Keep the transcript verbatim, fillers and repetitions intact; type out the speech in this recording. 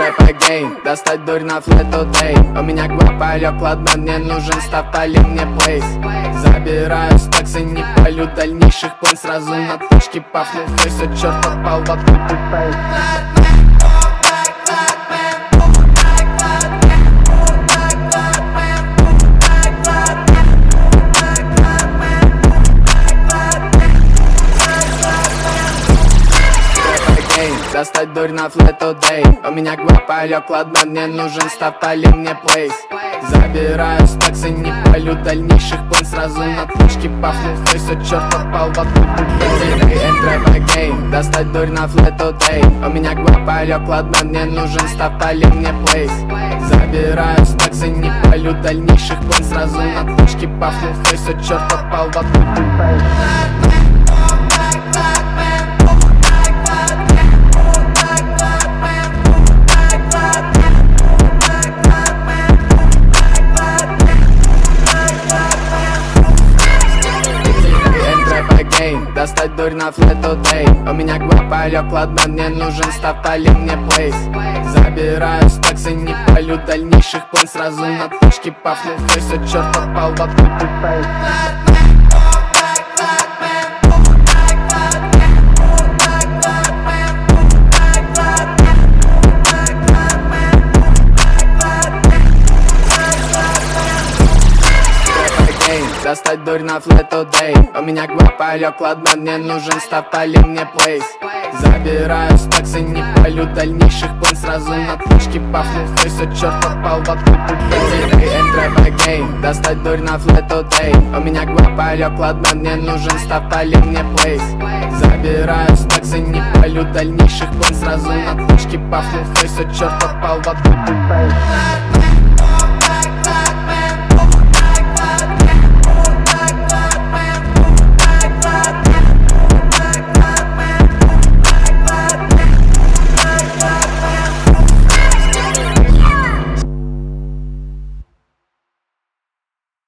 рэп again, достать дурь на флету дэй. У меня гвапа, лёг ладно, мне нужен став, пали мне плейс. Забираю стаксы, не полю дальнейших план, сразу на точке пафнул, то все, чёрт попал в открытый фейс. Достать дурь на флету дэй. У меня гвапа, лёг ладно, мне нужен став, пали мне плейс. Забираю стаксы, не полю дальнейших план, сразу на точке пафнул, то все, чёрт попал в открытый фейс. Достать дурь на флету дэй. У меня гвапа, лёг ладно, мне нужен став, пали мне плейс. Забираю стаксы, не полю дальнейших план, сразу на точке пафнул, то все, чёрт попал в открытый фейс. Достать дурь на флету дэй. У меня гвапа, лёг ладно, мне нужен став, пали мне плейс. Забираю стаксы, не полю дальнейших план, сразу на точке пафнул, то все, чёрт попал в открытый фейс. Достать дурь на флету дэй. У меня гвапа, лёг ладно, мне нужен став, пали мне плейс. Забираю стаксы, не полю дальнейших план, сразу на точке пафнул, то все, чёрт попал в открытый фейс. Достать дурь на флету дэй. У меня гвапа, лёг ладно, мне нужен став, пали мне плейс. Забираю стаксы, не полю дальнейших план, сразу на точке пафнул, то все, чёрт попал в открытый фейс.